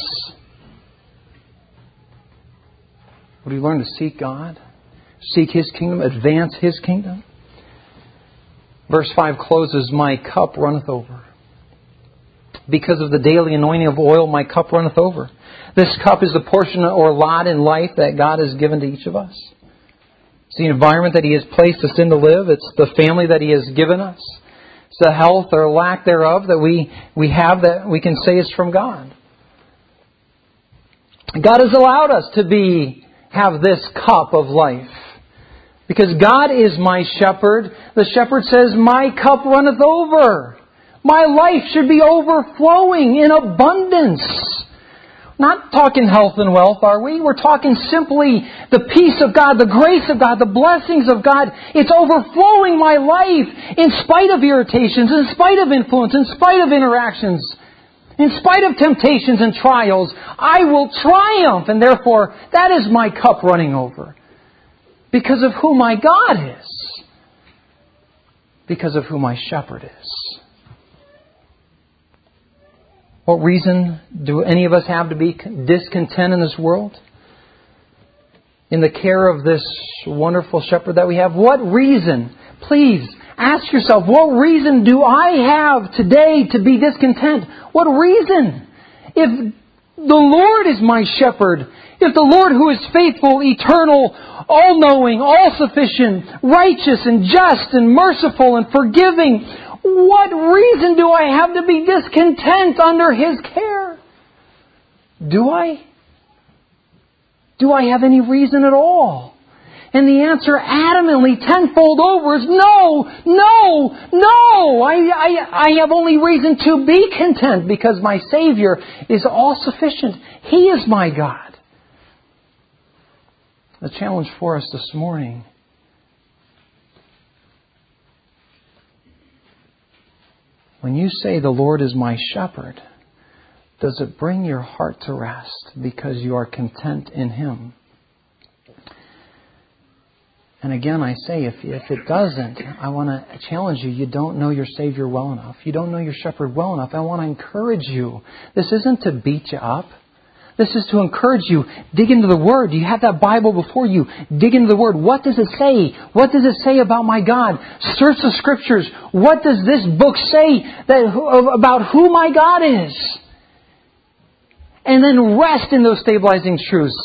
Would you learn to seek God? Seek His kingdom, advance His kingdom? Verse 5 closes, my cup runneth over. Because of the daily anointing of oil, my cup runneth over. This cup is the portion or lot in life that God has given to each of us. It's the environment that He has placed us in to live. It's the family that He has given us. It's the health or lack thereof that we have that we can say is from God. God has allowed us to have this cup of life. Because God is my shepherd. The shepherd says, my cup runneth over. My life should be overflowing in abundance. Not talking health and wealth, are we? We're talking simply the peace of God, the grace of God, the blessings of God. It's overflowing my life in spite of irritations, in spite of influence, in spite of interactions, in spite of temptations and trials. I will triumph, and therefore that is my cup running over. Because of who my God is. Because of who my shepherd is. What reason do any of us have to be discontent in this world? In the care of this wonderful shepherd that we have? What reason? Please, Ask yourself, what reason do I have today to be discontent? What reason? If the Lord is my shepherd, if the Lord who is faithful, eternal, all-knowing, all-sufficient, righteous and just and merciful and forgiving, what reason do I have to be discontent under His care? Do I? Do I have any reason at all? And the answer adamantly, tenfold over, is no, no, no. I have only reason to be content because my Savior is all-sufficient. He is my God. The challenge for us this morning, when you say the Lord is my shepherd, does it bring your heart to rest because you are content in Him? And again, I say, if it doesn't, I want to challenge you. You don't know your Savior well enough. You don't know your shepherd well enough. I want to encourage you. This isn't to beat you up. This is to encourage you. Dig into the Word. You have that Bible before you. Dig into the Word. What does it say? What does it say about my God? Search the Scriptures. What does this book say about who my God is? And then rest in those stabilizing truths.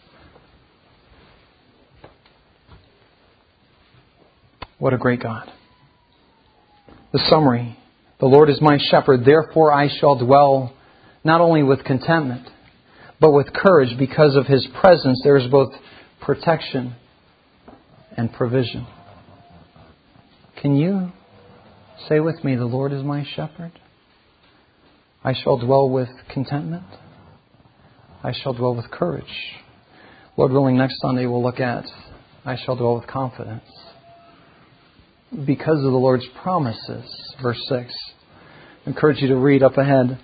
What a great God. The summary. The Lord is my shepherd, therefore I shall dwell not only with contentment, but with courage. Because of His presence, there is both protection and provision. Can you say with me, the Lord is my shepherd? I shall dwell with contentment. I shall dwell with courage. Lord willing, next Sunday we'll look at I shall dwell with confidence. Because of the Lord's promises. Verse 6. I encourage you to read up ahead.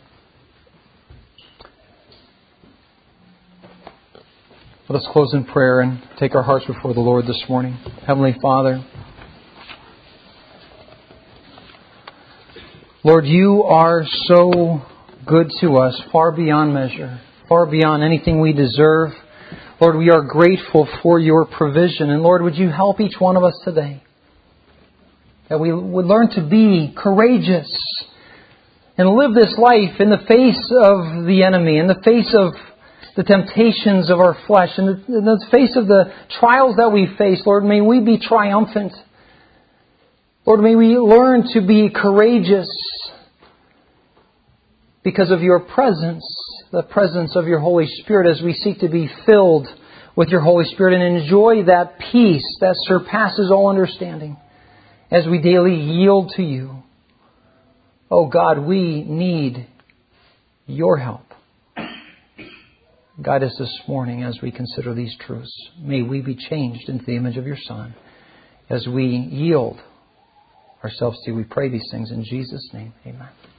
Let us close in prayer and take our hearts before the Lord this morning. Heavenly Father, Lord, You are so good to us, far beyond measure, far beyond anything we deserve. Lord, we are grateful for Your provision. And Lord, would You help each one of us today? That we would learn to be courageous and live this life in the face of the enemy, in the face of the temptations of our flesh, in the face of the trials that we face. Lord, may we be triumphant. Lord, may we learn to be courageous because of Your presence, the presence of Your Holy Spirit, as we seek to be filled with Your Holy Spirit and enjoy that peace that surpasses all understanding as we daily yield to You. Oh God, we need Your help. Guide us this morning as we consider these truths. May we be changed into the image of Your Son as we yield ourselves to You. We pray these things in Jesus' name. Amen.